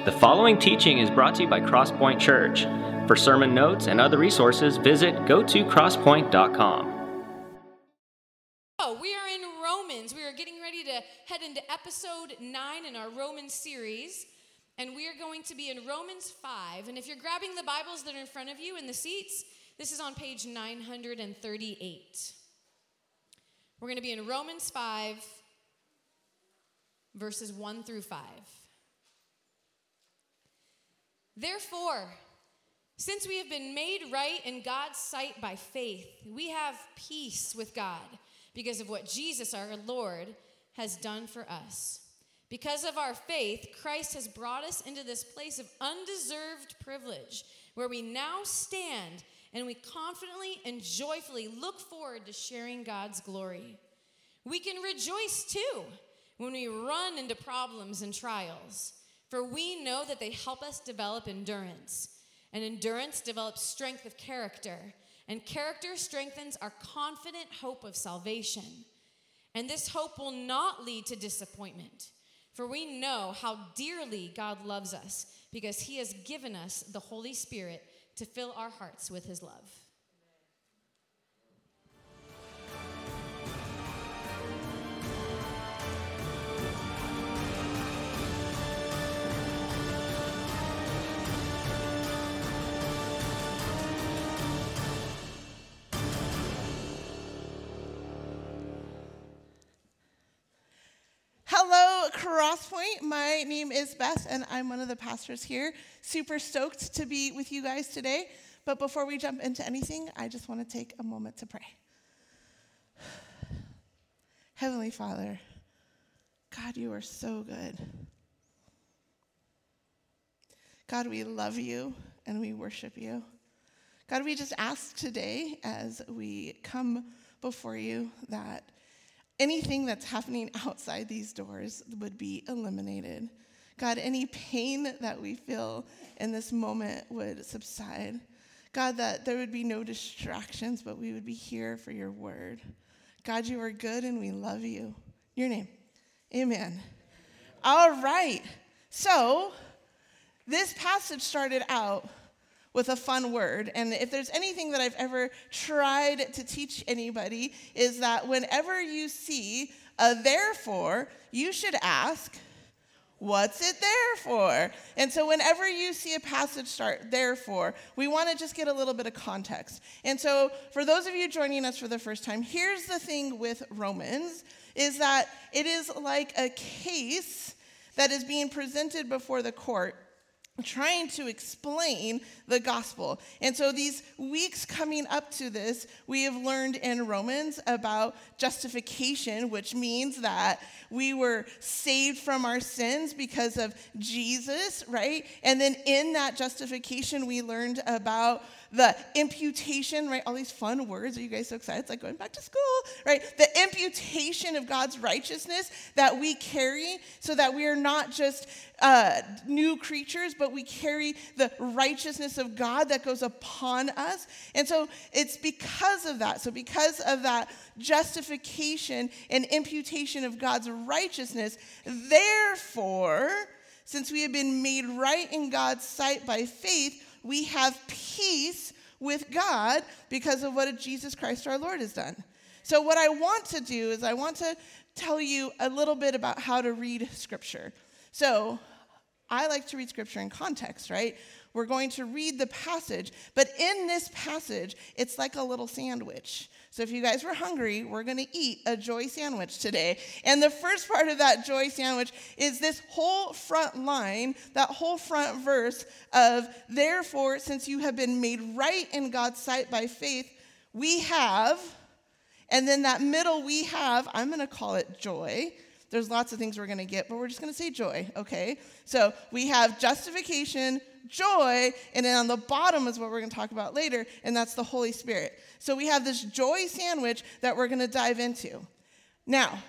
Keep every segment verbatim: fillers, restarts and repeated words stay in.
The following teaching is brought to you by Crosspoint Church. For sermon notes and other resources, visit go to crosspoint dot com. Oh, we are in Romans. We are getting ready to head into episode nine in our Romans series. And we are going to be in Romans five. And if you're grabbing the Bibles that are in front of you in the seats, this is on page nine hundred thirty-eight. We're going to be in Romans five, verses one through five. Therefore, since we have been made right in God's sight by faith, we have peace with God because of what Jesus, our Lord, has done for us. Because of our faith, Christ has brought us into this place of undeserved privilege where we now stand and we confidently and joyfully look forward to sharing God's glory. We can rejoice too when we run into problems and trials, for we know that they help us develop endurance. And endurance develops strength of character, and character strengthens our confident hope of salvation. And this hope will not lead to disappointment, for we know how dearly God loves us because he has given us the Holy Spirit to fill our hearts with his love. Hello, Crosspoint. My name is Beth, and I'm one of the pastors here. Super stoked to be with you guys today. But before we jump into anything, I just want to take a moment to pray. Heavenly Father, God, you are so good. God, we love you, and we worship you. God, we just ask today as we come before you that anything that's happening outside these doors would be eliminated. God, any pain that we feel in this moment would subside. God, that there would be no distractions, but we would be here for your word. God, you are good and we love you. Your name. Amen. All right. So this passage started out with a fun word. And if there's anything that I've ever tried to teach anybody is that whenever you see a therefore, you should ask, what's it there for? And so whenever you see a passage start, therefore, we want to just get a little bit of context. And so for those of you joining us for the first time, here's the thing with Romans, is that it is like a case that is being presented before the court, trying to explain the gospel. And so these weeks coming up to this, we have learned in Romans about justification, which means that we were saved from our sins because of Jesus, right? And then in that justification, we learned about the imputation, right? All these fun words. Are you guys so excited? It's like going back to school, right? The imputation of God's righteousness that we carry so that we are not just uh, new creatures, but we carry the righteousness of God that goes upon us. And so it's because of that. So because of that justification and imputation of God's righteousness, therefore, since we have been made right in God's sight by faith, we have peace with God because of what Jesus Christ our Lord has done. So what I want to do is I want to tell you a little bit about how to read Scripture. So I like to read Scripture in context, right? We're going to read the passage, but in this passage, it's like a little sandwich. So if you guys were hungry, we're going to eat a joy sandwich today. And the first part of that joy sandwich is this whole front line, that whole front verse of, therefore, since you have been made right in God's sight by faith, we have, and then that middle we have, I'm going to call it joy. There's lots of things we're going to get, but we're just going to say joy, okay? So we have justification, joy, and then on the bottom is what we're going to talk about later, and that's the Holy Spirit. So we have this joy sandwich that we're going to dive into. Now,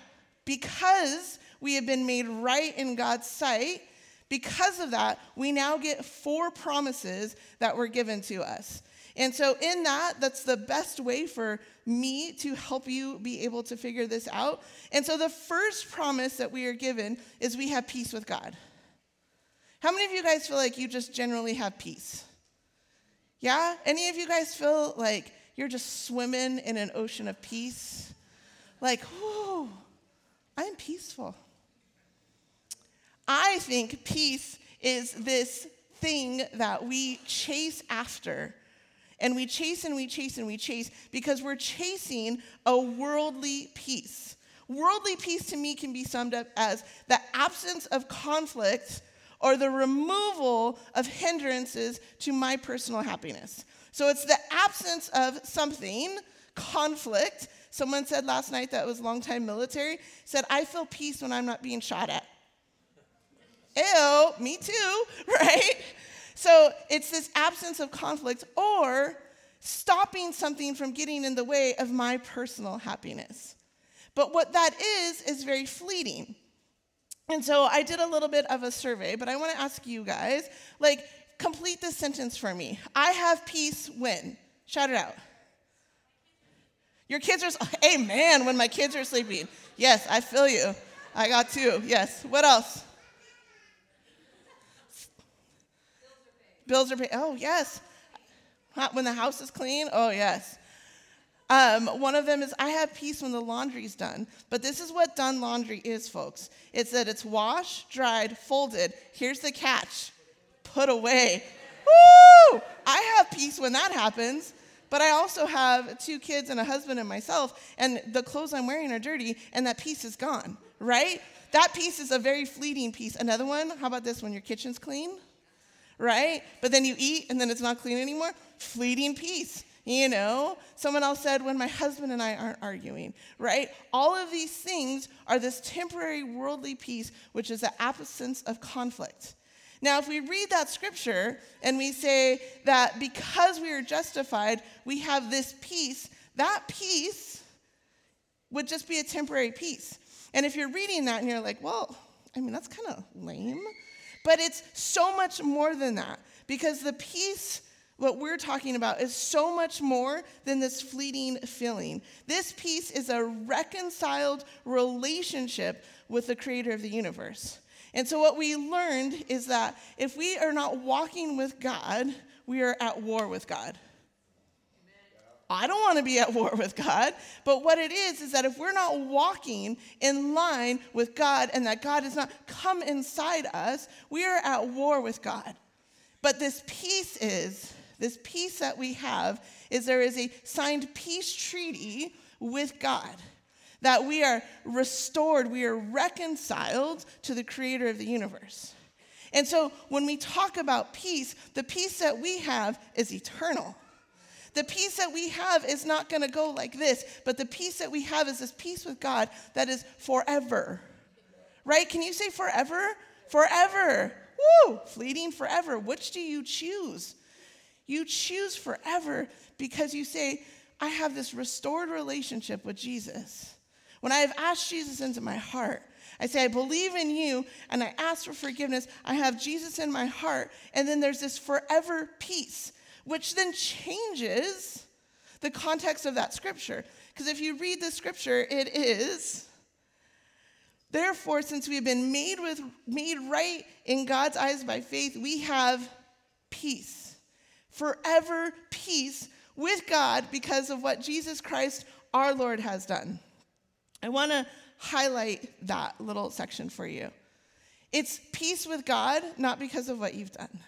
because we have been made right in God's sight, because of that, we now get four promises that were given to us. And so in that, that's the best way for me to help you be able to figure this out. And so the first promise that we are given is we have peace with God. How many of you guys feel like you just generally have peace? Yeah? Any of you guys feel like you're just swimming in an ocean of peace? Like, whoo, I'm peaceful. I think peace is this thing that we chase after. And we chase and we chase and we chase because we're chasing a worldly peace. Worldly peace to me can be summed up as the absence of conflict or the removal of hindrances to my personal happiness. So it's the absence of something, conflict. Someone said last night that was longtime military, said, I feel peace when I'm not being shot at. Ew, me too, right? So it's this absence of conflict or stopping something from getting in the way of my personal happiness. But what that is, is very fleeting. And so I did a little bit of a survey, but I want to ask you guys, like, complete this sentence for me. I have peace when? Shout it out. Your kids are, amen, when my kids are sleeping. Yes, I feel you. I got two, yes. What else? Bills are paid. Oh, yes. When the house is clean? Oh, yes. Um, one of them is, I have peace when the laundry's done. But this is what done laundry is, folks. It's that it's washed, dried, folded. Here's the catch. Put away. Woo! I have peace when that happens. But I also have two kids and a husband and myself, and the clothes I'm wearing are dirty, and that peace is gone, right? That peace is a very fleeting peace. Another one, how about this, when your kitchen's clean? Right? But then you eat, and then it's not clean anymore. Fleeting peace. You know, someone else said, when my husband and I aren't arguing, right? All of these things are this temporary worldly peace, which is the absence of conflict. Now, if we read that scripture and we say that because we are justified, we have this peace, that peace would just be a temporary peace. And if you're reading that and you're like, well, I mean, that's kind of lame. But it's so much more than that, because the peace, what we're talking about, is so much more than this fleeting feeling. This peace is a reconciled relationship with the creator of the universe. And so what we learned is that if we are not walking with God, we are at war with God. I don't want to be at war with God, but what it is is that if we're not walking in line with God and that God has not come inside us, we are at war with God. But this peace is, this peace that we have is there is a signed peace treaty with God, that we are restored, we are reconciled to the creator of the universe. And so when we talk about peace, the peace that we have is eternal. The peace that we have is not going to go like this, but the peace that we have is this peace with God that is forever. Right? Can you say forever? Forever. Woo! Fleeting forever. Which do you choose? You choose forever because you say, I have this restored relationship with Jesus. When I have asked Jesus into my heart, I say, I believe in you, and I ask for forgiveness. I have Jesus in my heart, and then there's this forever peace, which then changes the context of that scripture. Because if you read the scripture, it is, therefore, since we have been made with made right in God's eyes by faith, we have peace, forever peace with God because of what Jesus Christ, our Lord, has done. I want to highlight that little section for you. It's peace with God, not because of what you've done.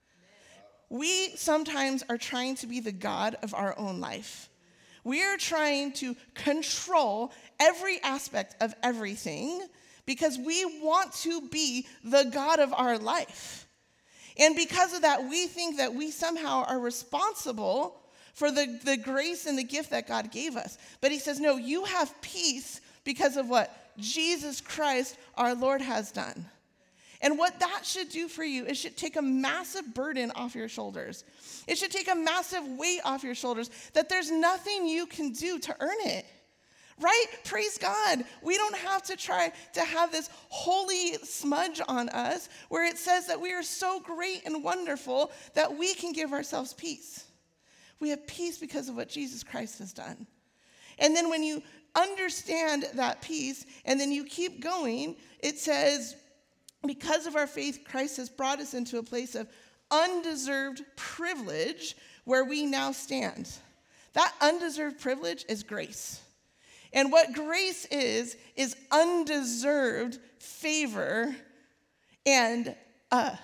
We sometimes are trying to be the God of our own life. We are trying to control every aspect of everything because we want to be the God of our life. And because of that, we think that we somehow are responsible for the, the grace and the gift that God gave us. But he says, no, you have peace because of what Jesus Christ, our Lord, has done. And what that should do for you, it should take a massive burden off your shoulders. It should take a massive weight off your shoulders that there's nothing you can do to earn it. Right? Praise God. We don't have to try to have this holy smudge on us where it says that we are so great and wonderful that we can give ourselves peace. We have peace because of what Jesus Christ has done. And then when you understand that peace and then you keep going, it says, because of our faith, Christ has brought us into a place of undeserved privilege where we now stand. That undeserved privilege is grace. And what grace is, is undeserved favor and, uh,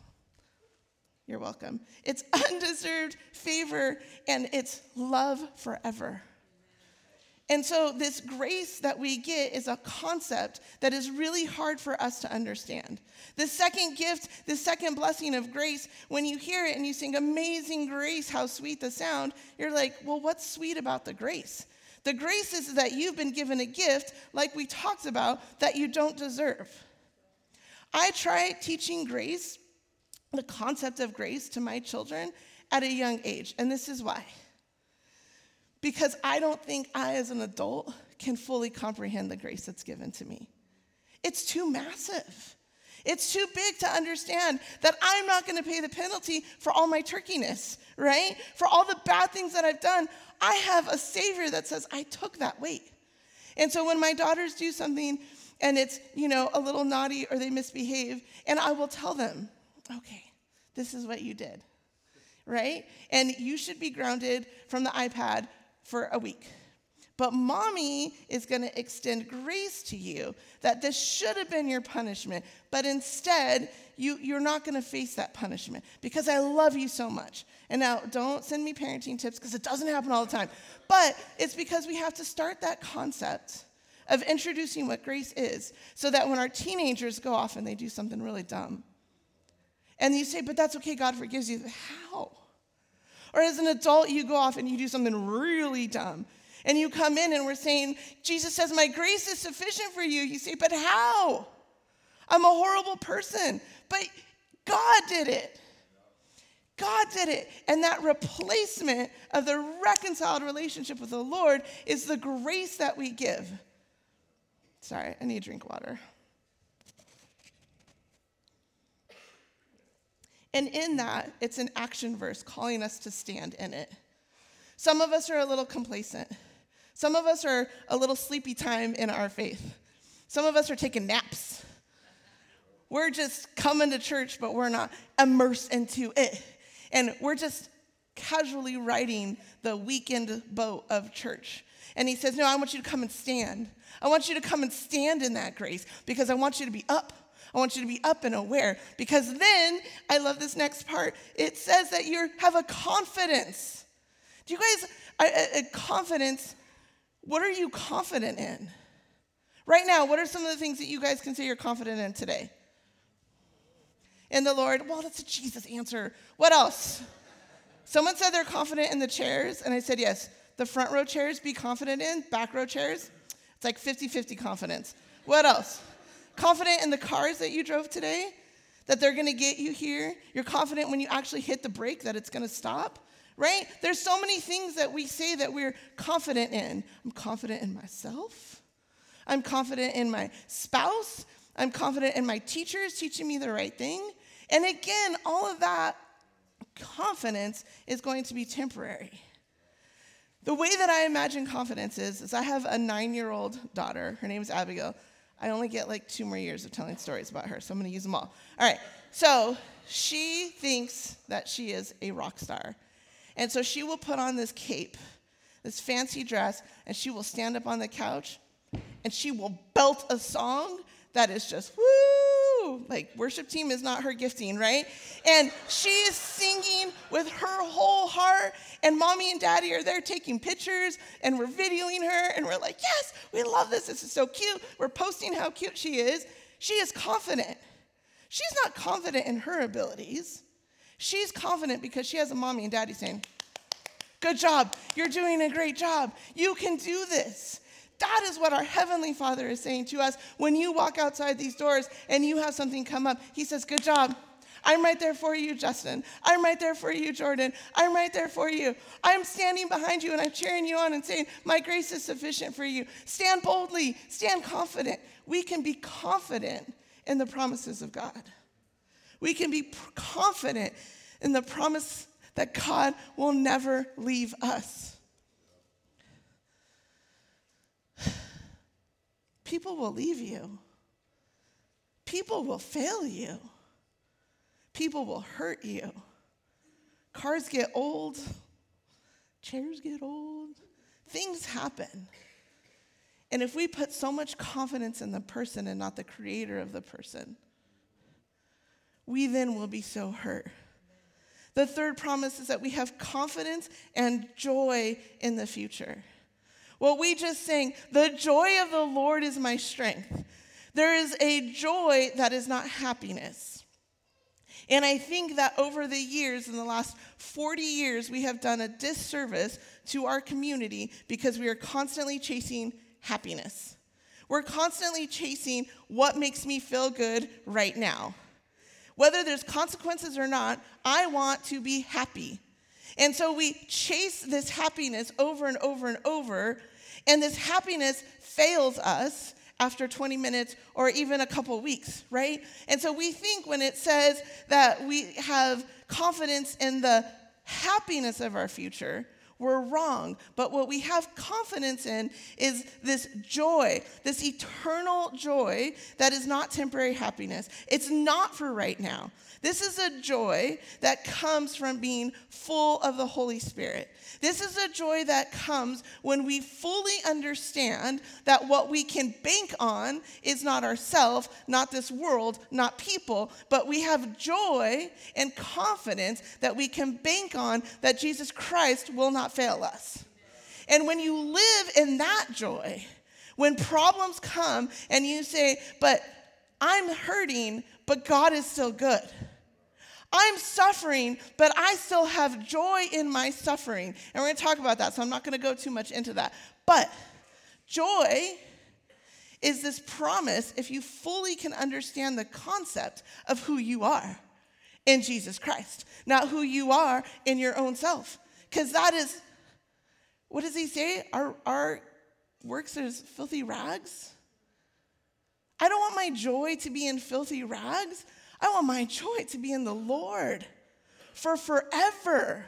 you're welcome. It's undeserved favor and it's love forever. And so this grace that we get is a concept that is really hard for us to understand. The second gift, the second blessing of grace, when you hear it and you sing, "Amazing Grace, how sweet the sound," you're like, well, what's sweet about the grace? The grace is that you've been given a gift, like we talked about, that you don't deserve. I try teaching grace, the concept of grace, to my children at a young age, and this is why. Because I don't think I, as an adult, can fully comprehend the grace that's given to me. It's too massive. It's too big to understand that I'm not going to pay the penalty for all my turkeyness, right? For all the bad things that I've done. I have a Savior that says, I took that weight. And so when my daughters do something and it's, you know, a little naughty or they misbehave, and I will tell them, okay, this is what you did, right? And you should be grounded from the iPad for a week. But mommy is going to extend grace to you that this should have been your punishment, but instead, you, you're not going to face that punishment because I love you so much. And now, don't send me parenting tips because it doesn't happen all the time. But it's because we have to start that concept of introducing what grace is so that when our teenagers go off and they do something really dumb, and you say, but that's okay, God forgives you. How? Or as an adult, you go off and you do something really dumb. And you come in and we're saying, Jesus says, my grace is sufficient for you. You say, but how? I'm a horrible person. But God did it. God did it. And that replacement of the reconciled relationship with the Lord is the grace that we give. Sorry, I need to drink water. And in that, it's an action verse calling us to stand in it. Some of us are a little complacent. Some of us are a little sleepy time in our faith. Some of us are taking naps. We're just coming to church, but we're not immersed into it. And we're just casually riding the weekend boat of church. And he says, no, I want you to come and stand. I want you to come and stand in that grace because I want you to be up. I want you to be up and aware because then, I love this next part, it says that you have a confidence. Do you guys, a, a confidence, what are you confident in? Right now, what are some of the things that you guys can say you're confident in today? In the Lord? Well, that's a Jesus answer. What else? Someone said they're confident in the chairs, and I said yes. The front row chairs, be confident in. Back row chairs, it's like fifty-fifty confidence. What else? Confident in the cars that you drove today, that they're going to get you here. You're confident when you actually hit the brake that it's going to stop, right? There's so many things that we say that we're confident in. I'm confident in myself. I'm confident in my spouse. I'm confident in my teachers teaching me the right thing. And again, all of that confidence is going to be temporary. The way that I imagine confidence is, is I have a nine-year-old daughter. Her name is Abigail. I only get like two more years of telling stories about her, so I'm going to use them all. All right, so she thinks that she is a rock star. And so she will put on this cape, this fancy dress, and she will stand up on the couch, and she will belt a song that is just, woo! Like, worship team is not her gifting, right? And she is singing with her whole heart, and mommy and daddy are there taking pictures, and we're videoing her, and we're like, yes, we love this. This is so cute. We're posting how cute she is. She is confident. She's not confident in her abilities. She's confident because she has a mommy and daddy saying, good job. You're doing a great job. You can do this. That is what our Heavenly Father is saying to us. When you walk outside these doors and you have something come up, he says, good job. I'm right there for you, Justin. I'm right there for you, Jordan. I'm right there for you. I'm standing behind you and I'm cheering you on and saying, my grace is sufficient for you. Stand boldly. Stand confident. We can be confident in the promises of God. We can be confident in the promise that God will never leave us. People will leave you. people will fail you. People will hurt you. Cars get old. Chairs get old. Things happen. And if we put so much confidence in the person and not the creator of the person, we then will be so hurt. The third promise is that we have confidence and joy in the future. What we just sang, the joy of the Lord is my strength. There is a joy that is not happiness. And I think that over the years, in the last forty years, we have done a disservice to our community because we are constantly chasing happiness. We're constantly chasing what makes me feel good right now. Whether there's consequences or not, I want to be happy. And so we chase this happiness over and over and over, and this happiness fails us after twenty minutes or even a couple weeks, right? And so we think when it says that we have confidence in the happiness of our future, we're wrong. But what we have confidence in is this joy, this eternal joy that is not temporary happiness. It's not for right now. This is a joy that comes from being full of the Holy Spirit. This is a joy that comes when we fully understand that what we can bank on is not ourselves, not this world, not people, but we have joy and confidence that we can bank on that Jesus Christ will not fail us. And when you live in that joy, when problems come and you say, but I'm hurting, but God is still good. I'm suffering, but I still have joy in my suffering. And we're going to talk about that, so I'm not going to go too much into that. But joy is this promise if you fully can understand the concept of who you are in Jesus Christ, not who you are in your own self. Because that is, what does he say? Our, our works are filthy rags? I don't want my joy to be in filthy rags. I want my joy to be in the Lord for forever.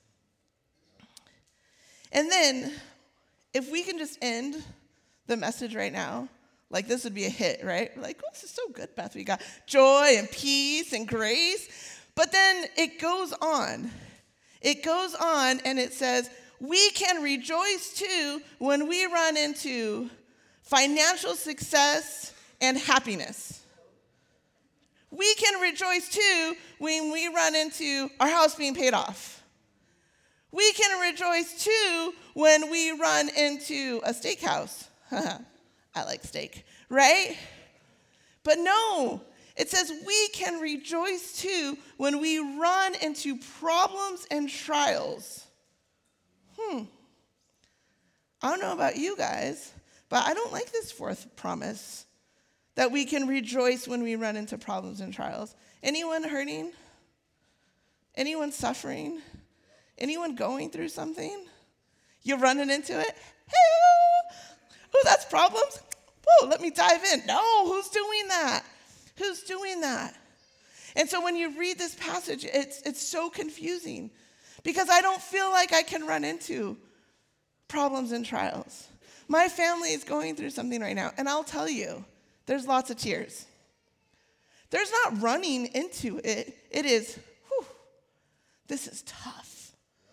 And then, if we can just end the message right now, like this would be a hit, right? Like, oh, this is so good, Beth. We got joy and peace and grace. But then it goes on. It goes on and it says, we can rejoice too when we run into financial success and happiness. We can rejoice too when we run into our house being paid off. We can rejoice too when we run into a steakhouse. I like steak, right? But no, it says we can rejoice too when we run into problems and trials. Hmm. I don't know about you guys, but I don't like this fourth promise. That we can rejoice when we run into problems and trials. Anyone hurting? Anyone suffering? Anyone going through something? You're running into it? Hey, oh, that's problems? Whoa, let me dive in. No, who's doing that? Who's doing that? And so when you read this passage, it's, it's so confusing because I don't feel like I can run into problems and trials. My family is going through something right now, and I'll tell you, there's lots of tears. There's not running into it. It is, whew, this is tough.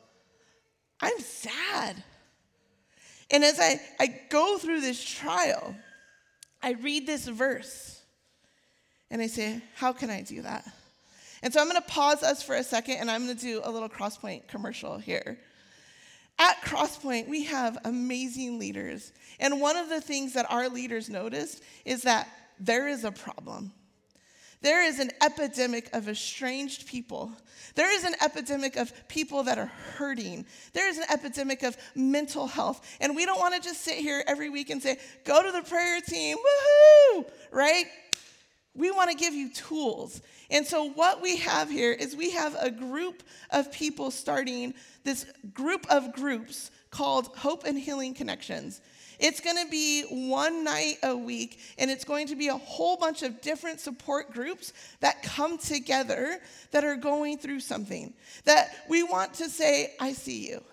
I'm sad. And as I, I go through this trial, I read this verse, and I say, how can I do that? And so I'm going to pause us for a second, and I'm going to do a little Crosspoint commercial here. At Crosspoint, we have amazing leaders. And one of the things that our leaders noticed is that there is a problem. There is an epidemic of estranged people. There is an epidemic of people that are hurting. There is an epidemic of mental health. And we don't want to just sit here every week and say, go to the prayer team, woohoo, right? We want to give you tools. And so what we have here is we have a group of people starting this group of groups called Hope and Healing Connections. It's going to be one night a week, and it's going to be a whole bunch of different support groups that come together that are going through something. That we want to say, I see you.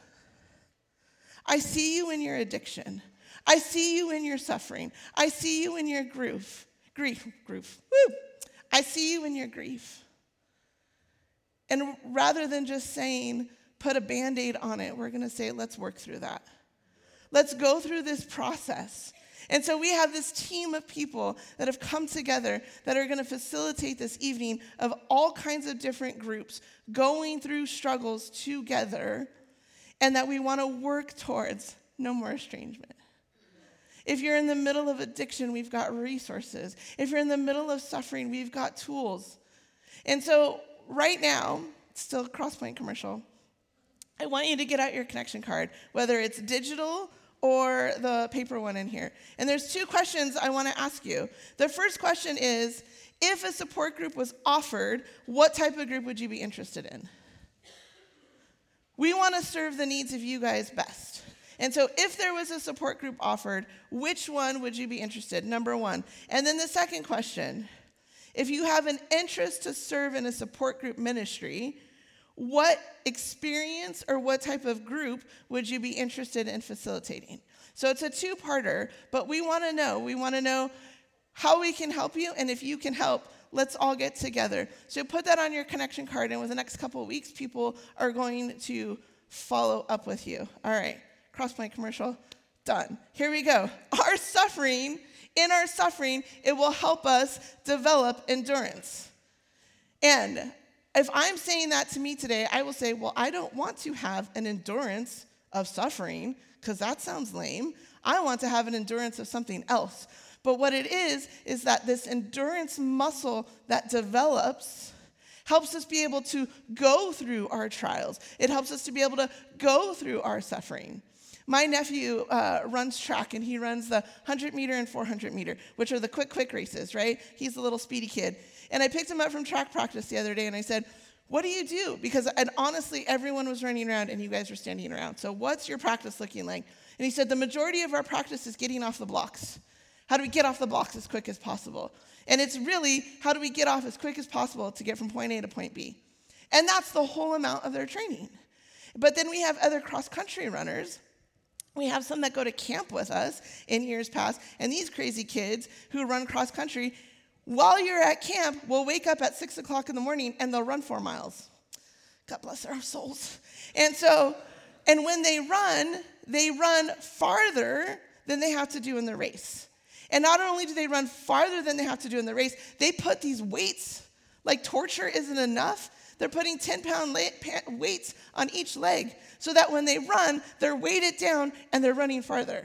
I see you in your addiction. I see you in your suffering. I see you in your grief. Grief, grief, woo. I see you in your grief. And rather than just saying, put a Band-Aid on it, we're going to say, let's work through that. Let's go through this process. And so we have this team of people that have come together that are going to facilitate this evening of all kinds of different groups going through struggles together, and that we want to work towards no more estrangement. If you're in the middle of addiction, we've got resources. If you're in the middle of suffering, we've got tools. And so right now, still a Crosspoint commercial, I want you to get out your connection card, whether it's digital or the paper one in here. And there's two questions I want to ask you. The first question is, if a support group was offered, what type of group would you be interested in? We want to serve the needs of you guys best. And so if there was a support group offered, which one would you be interested in? Number one. And then the second question, if you have an interest to serve in a support group ministry, what experience or what type of group would you be interested in facilitating? So it's a two-parter, but we want to know. We want to know how we can help you, and if you can help, let's all get together. So put that on your connection card, and within the next couple of weeks, people are going to follow up with you. All right, Crosspoint commercial, done. Here we go. Our suffering, in our suffering, it will help us develop endurance. And if I'm saying that to me today, I will say, well, I don't want to have an endurance of suffering, because that sounds lame. I want to have an endurance of something else. But what it is, is that this endurance muscle that develops helps us be able to go through our trials. It helps us to be able to go through our suffering. My nephew uh, runs track, and he runs the one hundred meter and four hundred meter, which are the quick, quick races, right? He's a little speedy kid. And I picked him up from track practice the other day, and I said, what do you do? Because and honestly, everyone was running around, and you guys were standing around. So what's your practice looking like? And he said, the majority of our practice is getting off the blocks. How do we get off the blocks as quick as possible? And it's really, how do we get off as quick as possible to get from point A to point B? And that's the whole amount of their training. But then we have other cross-country runners. We have some that go to camp with us in years past, and these crazy kids who run cross-country, while you're at camp, will wake up at six o'clock in the morning, and they'll run four miles. God bless their souls. And so, and when they run, they run farther than they have to do in the race. And not only do they run farther than they have to do in the race, they put these weights, like torture isn't enough. They're putting ten-pound weights on each leg so that when they run, they're weighted down and they're running farther.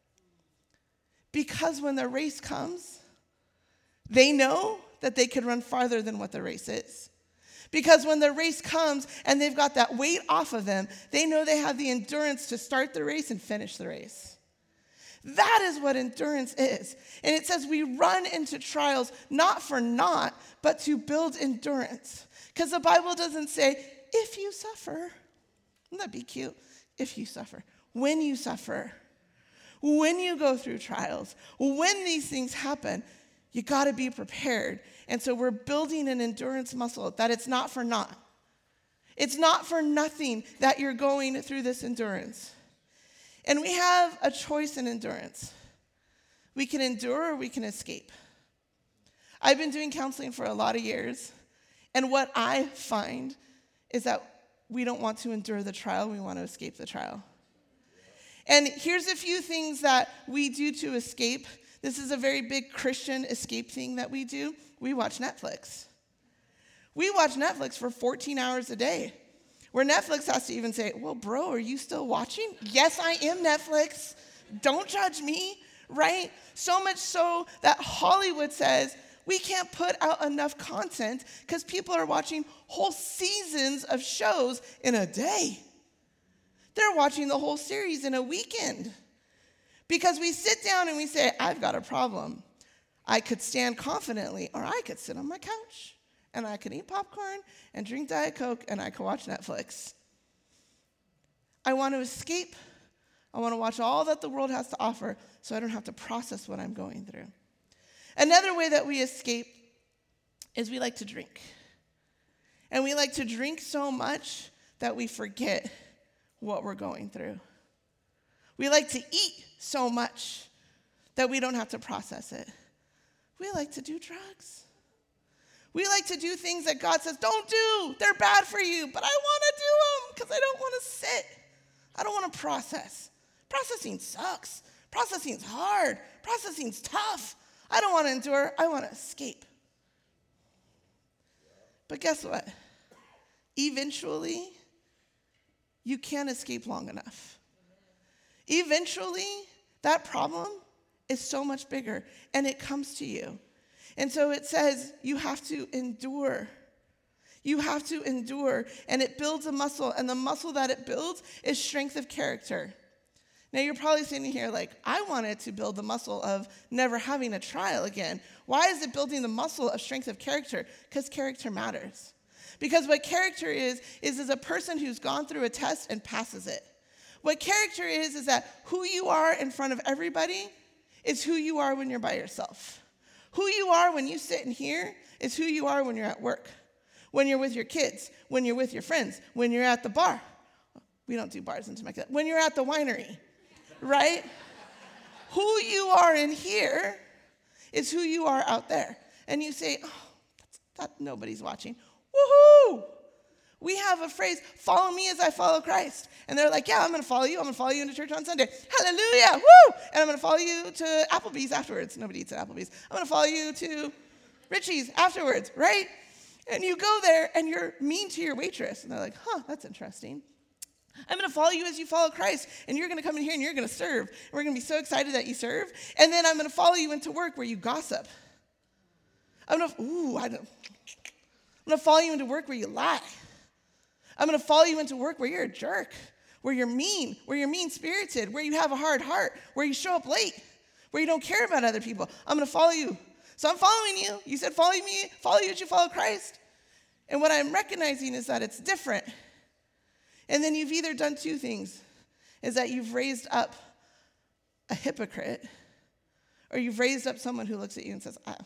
Because when the race comes, they know that they could run farther than what the race is. Because when the race comes and they've got that weight off of them, they know they have the endurance to start the race and finish the race. That is what endurance is. And it says we run into trials not for naught, but to build endurance. Because the Bible doesn't say, if you suffer. Wouldn't that be cute? If you suffer. When you suffer. When you go through trials. When these things happen, you got to be prepared. And so we're building an endurance muscle that it's not for naught. It's not for nothing that you're going through this endurance. And we have a choice in endurance. We can endure or we can escape. I've been doing counseling for a lot of years, and what I find is that we don't want to endure the trial, we want to escape the trial. And here's a few things that we do to escape. This is a very big Christian escape thing that we do. We watch Netflix. We watch Netflix for fourteen hours a day. Where Netflix has to even say, well, bro, are you still watching? Yes, I am, Netflix. Don't judge me, right? So much so that Hollywood says we can't put out enough content because people are watching whole seasons of shows in a day. They're watching the whole series in a weekend. Because we sit down and we say, I've got a problem. I could stand confidently, or I could sit on my couch. And I can eat popcorn and drink Diet Coke, and I can watch Netflix. I want to escape. I want to watch all that the world has to offer so I don't have to process what I'm going through. Another way that we escape is we like to drink. And we like to drink so much that we forget what we're going through. We like to eat so much that we don't have to process it. we like to do drugs. We like to do things that God says, don't do. They're bad for you, but I want to do them because I don't want to sit. I don't want to process. Processing sucks. Processing's hard. Processing's tough. I don't want to endure. I want to escape. But guess what? Eventually, you can't escape long enough. Eventually, that problem is so much bigger, and it comes to you. And so it says you have to endure. You have to endure, and it builds a muscle, and the muscle that it builds is strength of character. Now, you're probably sitting here like, I wanted to build the muscle of never having a trial again. Why is it building the muscle of strength of character? Because character matters. Because what character is, is, is a person who's gone through a test and passes it. What character is, is that who you are in front of everybody is who you are when you're by yourself. Who you are when you sit in here is who you are when you're at work, when you're with your kids, when you're with your friends, when you're at the bar. We don't do bars in Temecula. When you're at the winery, right? Who you are in here is who you are out there. And you say, oh, that's, that, nobody's watching. Woohoo! We have a phrase, follow me as I follow Christ. And they're like, yeah, I'm going to follow you. I'm going to follow you into church on Sunday. Hallelujah! Woo! And I'm going to follow you to Applebee's afterwards. Nobody eats at Applebee's. I'm going to follow you to Richie's afterwards, right? And you go there and you're mean to your waitress. And they're like, huh, that's interesting. I'm going to follow you as you follow Christ. And you're going to come in here and you're going to serve. And we're going to be so excited that you serve. And then I'm going to follow you into work where you gossip. I'm going to, ooh, I don't. I'm going to follow you into work where you lie. I'm going to follow you into work where you're a jerk, where you're mean, where you're mean-spirited, where you have a hard heart, where you show up late, where you don't care about other people. I'm going to follow you. So I'm following you. You said follow me, follow you as you follow Christ. And what I'm recognizing is that it's different. And then you've either done two things, is that you've raised up a hypocrite, or you've raised up someone who looks at you and says, oh,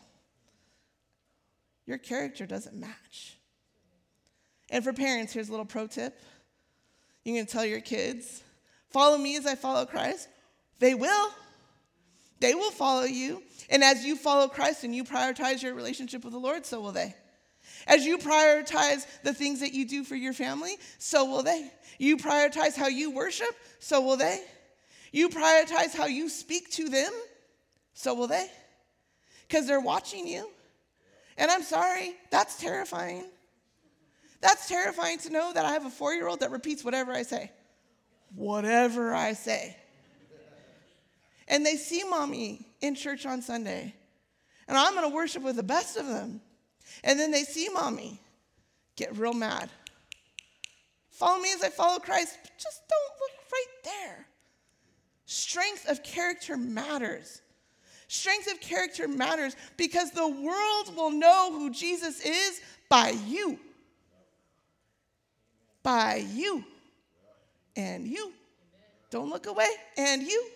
your character doesn't match. And for parents, here's a little pro tip. You can tell your kids, follow me as I follow Christ. They will. They will follow you. And as you follow Christ and you prioritize your relationship with the Lord, so will they. As you prioritize the things that you do for your family, so will they. You prioritize how you worship, so will they. You prioritize how you speak to them, so will they. Because they're watching you. And I'm sorry, that's terrifying. That's terrifying to know that I have a four-year-old that repeats whatever I say. Whatever I say. And they see mommy in church on Sunday. And I'm going to worship with the best of them. And then they see mommy get real mad. Follow me as I follow Christ. But just don't look right there. Strength of character matters. Strength of character matters because the world will know who Jesus is by you. By you. And you. Don't look away. And you.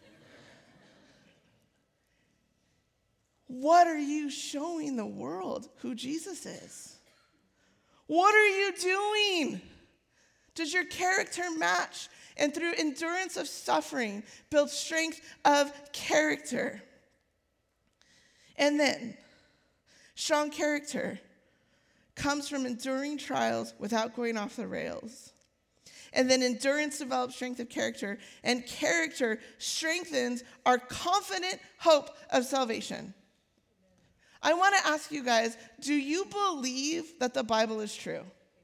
What are you showing the world who Jesus is? What are you doing? Does your character match? And through endurance of suffering, build strength of character. And then, strong character comes from enduring trials without going off the rails. And then endurance develops strength of character, and character strengthens our confident hope of salvation. I want to ask you guys, do you believe that the Bible is true?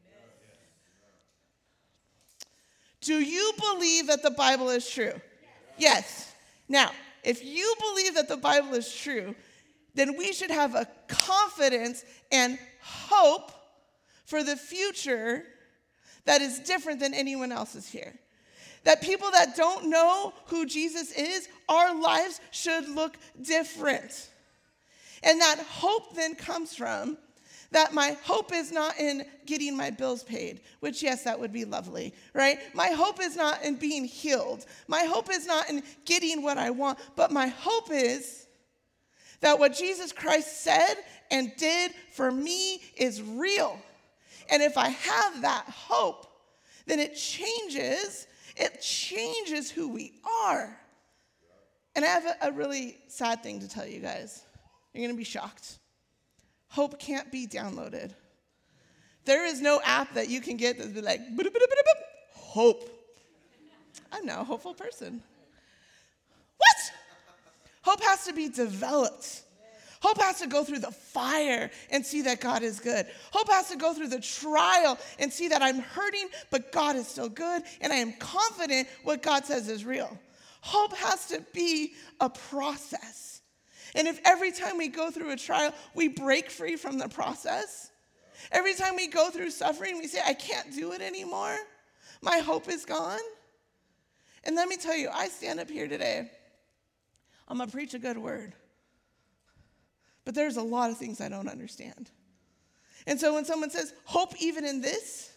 Do you believe that the Bible is true? Yes. Now, if you believe that the Bible is true, then we should have a confidence and hope for the future that is different than anyone else's here. That people that don't know who Jesus is, our lives should look different. And that hope then comes from that my hope is not in getting my bills paid, which, yes, that would be lovely, right? My hope is not in being healed. My hope is not in getting what I want, but my hope is that what Jesus Christ said and did for me is real. And if I have that hope, then it changes, it changes who we are. And I have a, a really sad thing to tell you guys. You're going to be shocked. Hope can't be downloaded. There is no app that you can get that's be like, hope. I'm now a hopeful person. What? Hope has to be developed. Hope has to go through the fire and see that God is good. Hope has to go through the trial and see that I'm hurting, but God is still good, and I am confident what God says is real. Hope has to be a process. And if every time we go through a trial, we break free from the process, every time we go through suffering, we say, I can't do it anymore, my hope is gone. And let me tell you, I stand up here today, I'm going to preach a good word. But there's a lot of things I don't understand. And so when someone says, hope even in this,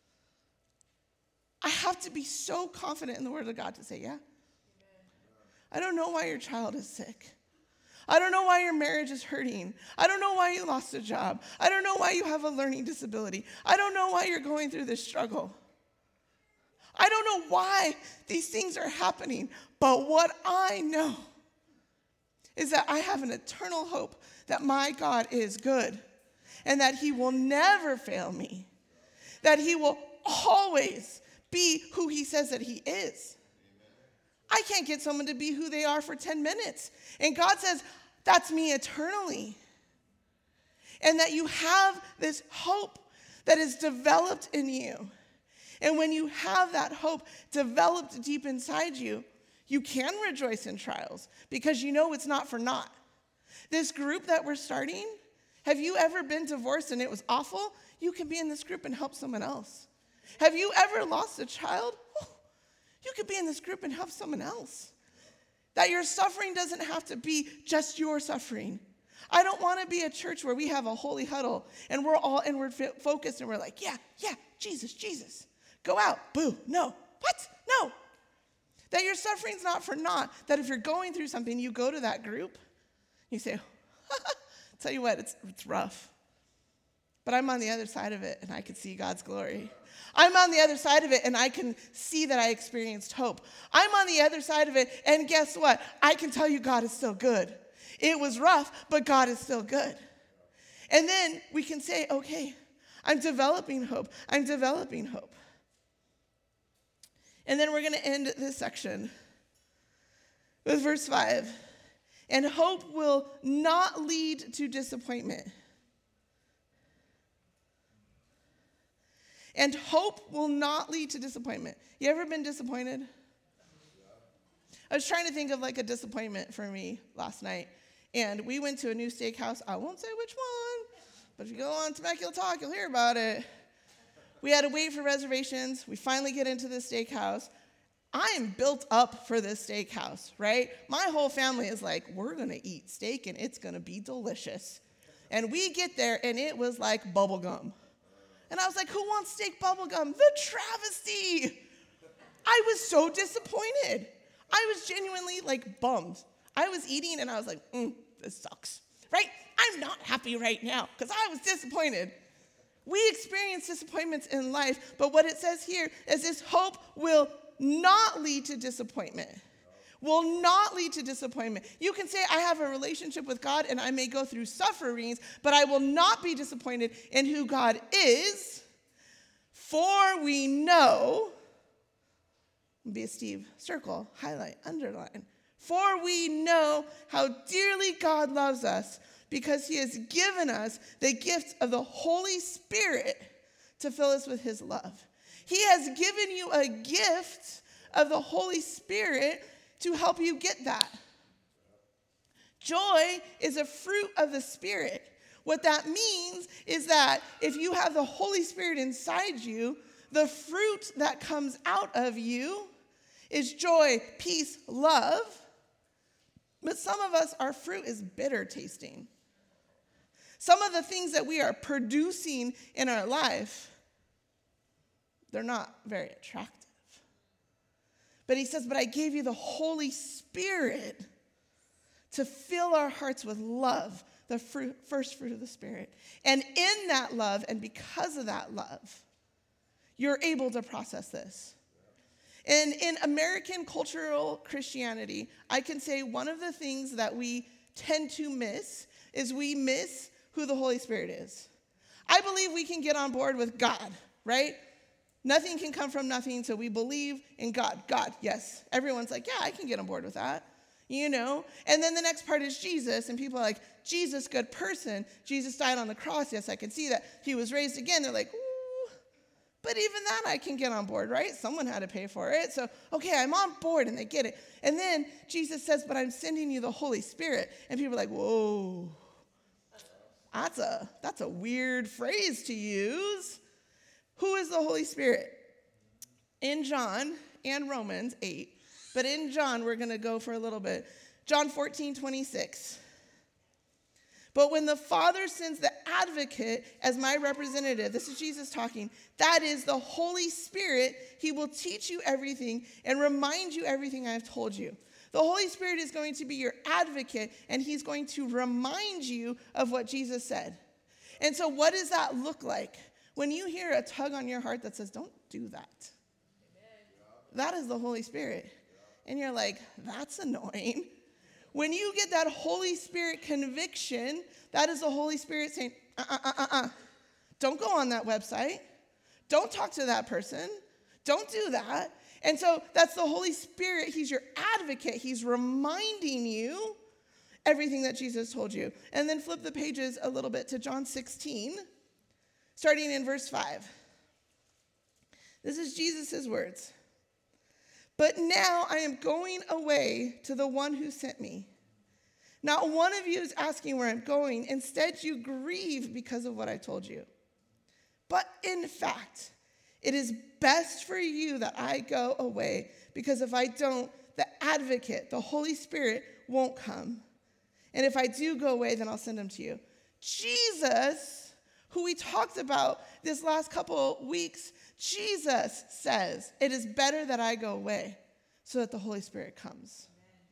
I have to be so confident in the word of God to say, yeah. I don't know why your child is sick. I don't know why your marriage is hurting. I don't know why you lost a job. I don't know why you have a learning disability. I don't know why you're going through this struggle. I don't know why these things are happening. But what I know is that I have an eternal hope that my God is good and that he will never fail me, that he will always be who he says that he is. I can't get someone to be who they are for ten minutes. And God says, that's me eternally. And that you have this hope that is developed in you. And when you have that hope developed deep inside you, you can rejoice in trials because you know it's not for naught. This group that we're starting, have you ever been divorced and it was awful? You can be in this group and help someone else. Have you ever lost a child? You could be in this group and help someone else. That your suffering doesn't have to be just your suffering. I don't want to be a church where we have a holy huddle and we're all inward focused and we're like, yeah, yeah, Jesus, Jesus. Go out. Boo. No. What? No. That your suffering's not for naught. That if you're going through something, you go to that group. You say, tell you what, it's, it's rough. But I'm on the other side of it and I can see God's glory. I'm on the other side of it and I can see that I experienced hope. I'm on the other side of it and guess what? I can tell you God is still good. It was rough, but God is still good. And then we can say, okay, I'm developing hope. I'm developing hope. And then we're going to end this section with verse five. And hope will not lead to disappointment. And hope will not lead to disappointment. You ever been disappointed? I was trying to think of like a disappointment for me last night. And we went to a new steakhouse. I won't say which one, but if you go on Temecula Talk, you'll hear about it. We had to wait for reservations. We finally get into this steakhouse. I am built up for this steakhouse, right? My whole family is like, we're going to eat steak and it's going to be delicious. And we get there and it was like bubble gum. And I was like, who wants steak bubble gum? The travesty. I was so disappointed. I was genuinely like bummed. I was eating and I was like, mm, this sucks, right? I'm not happy right now because I was disappointed. We experience disappointments in life, but what it says here is this hope will not lead to disappointment. Will not lead to disappointment. You can say, I have a relationship with God and I may go through sufferings, but I will not be disappointed in who God is, for we know, be a Steve, circle, highlight, underline, for we know how dearly God loves us because he has given us the gift of the Holy Spirit to fill us with his love. He has given you a gift of the Holy Spirit to help you get that. Joy is a fruit of the Spirit. What that means is that if you have the Holy Spirit inside you, the fruit that comes out of you is joy, peace, love. But some of us, our fruit is bitter tasting. Some of the things that we are producing in our life, they're not very attractive. But he says, but I gave you the Holy Spirit to fill our hearts with love, the fruit, first fruit of the Spirit. And in that love, and because of that love, you're able to process this. And in American cultural Christianity, I can say one of the things that we tend to miss is we miss who the Holy Spirit is. I believe we can get on board with God, right? Nothing can come from nothing, so we believe in God. God, yes. Everyone's like, yeah, I can get on board with that, you know? And then the next part is Jesus, and people are like, Jesus, good person. Jesus died on the cross. Yes, I can see that. He was raised again. They're like, ooh, but even that I can get on board, right? Someone had to pay for it. So, okay, I'm on board, and they get it. And then Jesus says, but I'm sending you the Holy Spirit. And people are like, whoa, that's a, that's a weird phrase to use. Who is the Holy Spirit? In John and Romans eight, but in John, we're going to go for a little bit. John fourteen twenty-six. But when the Father sends the advocate as my representative, this is Jesus talking, that is the Holy Spirit, he will teach you everything and remind you everything I have told you. The Holy Spirit is going to be your advocate, and he's going to remind you of what Jesus said. And so what does that look like? When you hear a tug on your heart that says, don't do that, Amen. That is the Holy Spirit. And you're like, that's annoying. When you get that Holy Spirit conviction, that is the Holy Spirit saying, uh, uh, uh, uh, don't go on that website. Don't talk to that person. Don't do that. And so that's the Holy Spirit. He's your advocate. He's reminding you everything that Jesus told you. And then flip the pages a little bit to John sixteen, starting in verse five. This is Jesus' words. But now I am going away to the one who sent me. Not one of you is asking where I'm going. Instead, you grieve because of what I told you. But in fact, it is best for you that I go away, because if I don't, the advocate, the Holy Spirit, won't come. And if I do go away, then I'll send him to you. Jesus, who we talked about this last couple weeks, Jesus says, it is better that I go away so that the Holy Spirit comes.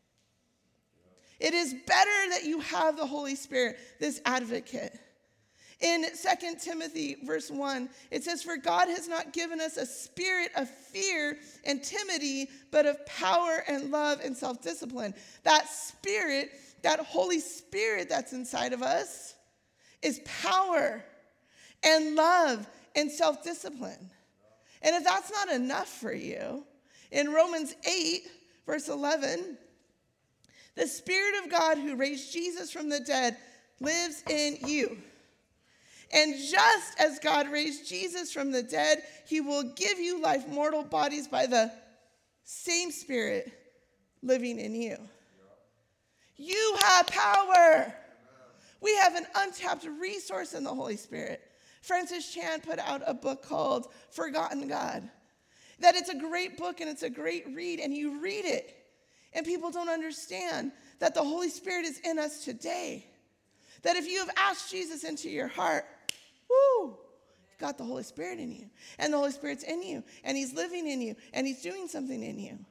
It is better that you have the Holy Spirit, this advocate. In Second Timothy verse one, it says, for God has not given us a spirit of fear and timidity, but of power and love and self-discipline. That spirit, that Holy Spirit that's inside of us, is power and love and self-discipline. And if that's not enough for you, in Romans eight, verse eleven, the Spirit of God who raised Jesus from the dead lives in you. And just as God raised Jesus from the dead, he will give you life, mortal bodies by the same Spirit living in you. You have power. We have an untapped resource in the Holy Spirit. Francis Chan put out a book called Forgotten God. That it's a great book and it's a great read, and you read it, and people don't understand that the Holy Spirit is in us today. That if you have asked Jesus into your heart, woo, you've got the Holy Spirit in you, and the Holy Spirit's in you, and he's living in you, and he's doing something in you.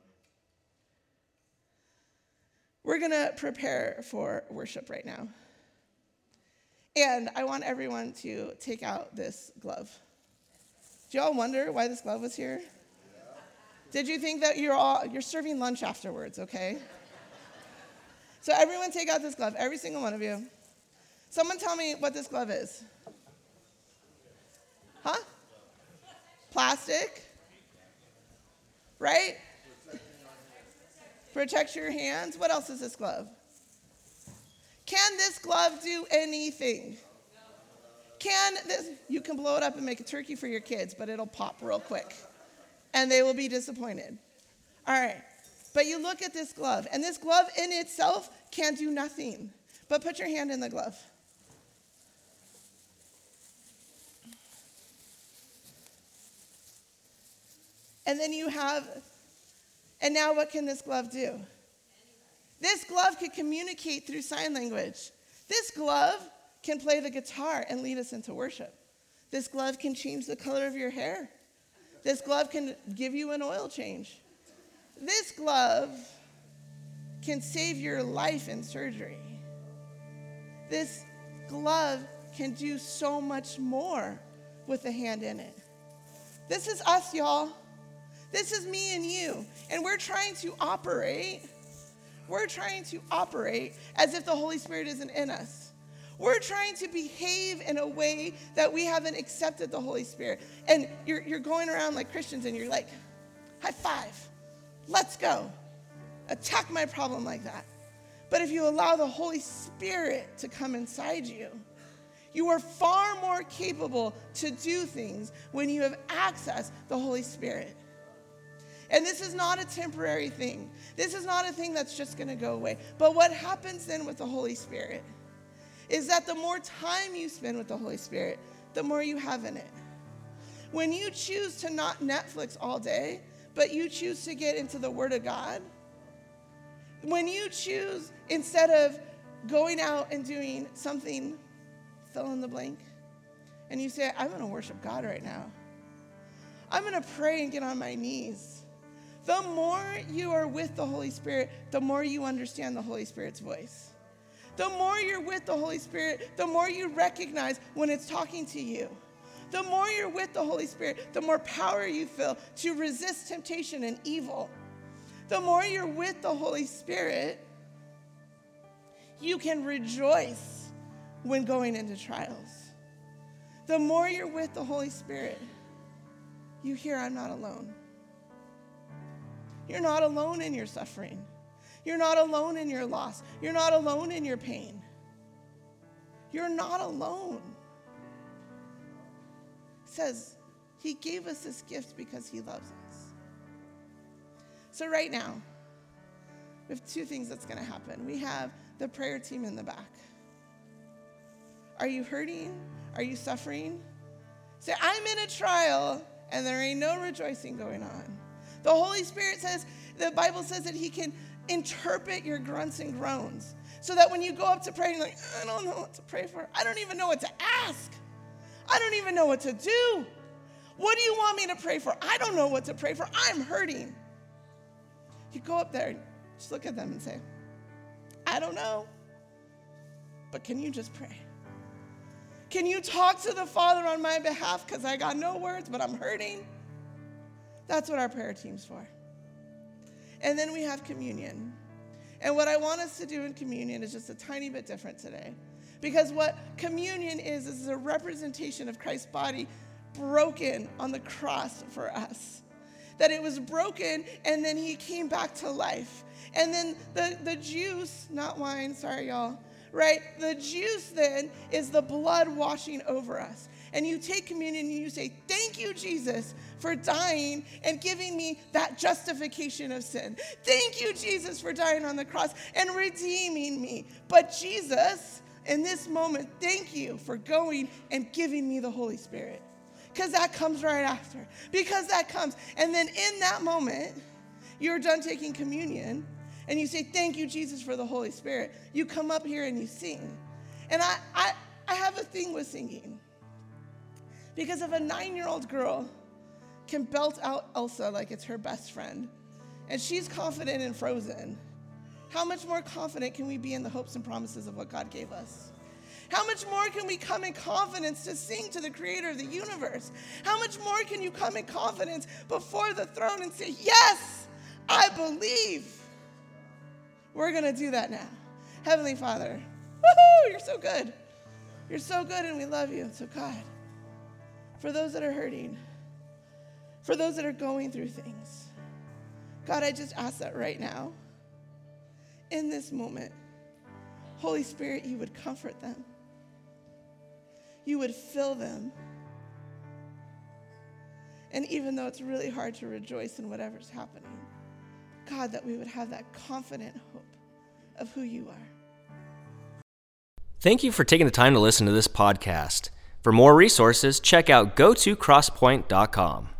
We're going to prepare for worship right now. And I want everyone to take out this glove. Do y'all wonder why this glove was here? Yeah. Did you think that you're all you're serving lunch afterwards, okay? So everyone take out this glove, every single one of you. Someone tell me what this glove is. Huh? Plastic? Right? Protect your hands. What else is this glove? Can this glove do anything? Can this, you can blow it up and make a turkey for your kids, but it'll pop real quick, and they will be disappointed. All right, but you look at this glove, and this glove in itself can do nothing, but put your hand in the glove. And then you have, and now what can this glove do? This glove can communicate through sign language. This glove can play the guitar and lead us into worship. This glove can change the color of your hair. This glove can give you an oil change. This glove can save your life in surgery. This glove can do so much more with the hand in it. This is us, y'all. This is me and you. And we're trying to operate We're trying to operate as if the Holy Spirit isn't in us. We're trying to behave in a way that we haven't accepted the Holy Spirit. And you're, you're going around like Christians and you're like, high five, let's go. Attack my problem like that. But if you allow the Holy Spirit to come inside you, you are far more capable to do things when you have accessed the Holy Spirit. And this is not a temporary thing. This is not a thing that's just going to go away. But what happens then with the Holy Spirit is that the more time you spend with the Holy Spirit, the more you have in it. When you choose to not Netflix all day, but you choose to get into the Word of God, when you choose, instead of going out and doing something, fill in the blank, and you say, I'm going to worship God right now. I'm going to pray and get on my knees. The more you are with the Holy Spirit, the more you understand the Holy Spirit's voice. The more you're with the Holy Spirit, the more you recognize when it's talking to you. The more you're with the Holy Spirit, the more power you feel to resist temptation and evil. The more you're with the Holy Spirit, you can rejoice when going into trials. The more you're with the Holy Spirit, you hear, I'm not alone. You're not alone in your suffering. You're not alone in your loss. You're not alone in your pain. You're not alone. It says he gave us this gift because he loves us. So right now, we have two things that's going to happen. We have the prayer team in the back. Are you hurting? Are you suffering? Say, I'm in a trial, and there ain't no rejoicing going on. The Holy Spirit says, the Bible says that he can interpret your grunts and groans, so that when you go up to pray, you're like, I don't know what to pray for. I don't even know what to ask. I don't even know what to do. What do you want me to pray for? I don't know what to pray for. I'm hurting. You go up there and just look at them and say, I don't know, but can you just pray? Can you talk to the Father on my behalf? Because I got no words, but I'm hurting. That's what our prayer team's for. And then we have communion. And what I want us to do in communion is just a tiny bit different today. Because what communion is, is a representation of Christ's body broken on the cross for us. That it was broken, and then he came back to life. And then the, the juice, not wine, sorry y'all, right? The juice then is the blood washing over us. And you take communion and you say, thank you, Jesus, for dying and giving me that justification of sin. Thank you, Jesus, for dying on the cross and redeeming me. But Jesus, in this moment, thank you for going and giving me the Holy Spirit. Because that comes right after. Because that comes. And then in that moment, you're done taking communion, and you say, thank you, Jesus, for the Holy Spirit. You come up here and you sing. And I, I, I have a thing with singing. Because if a nine-year-old girl can belt out Elsa like it's her best friend, and she's confident in Frozen, how much more confident can we be in the hopes and promises of what God gave us? How much more can we come in confidence to sing to the creator of the universe? How much more can you come in confidence before the throne and say, yes, I believe. We're going to do that now. Heavenly Father, woohoo, you're so good. You're so good, and we love you. So God, for those that are hurting, for those that are going through things, God, I just ask that right now, in this moment, Holy Spirit, you would comfort them. You would fill them. And even though it's really hard to rejoice in whatever's happening, God, that we would have that confident hope of who you are. Thank you for taking the time to listen to this podcast. For more resources, check out go to crosspoint dot com.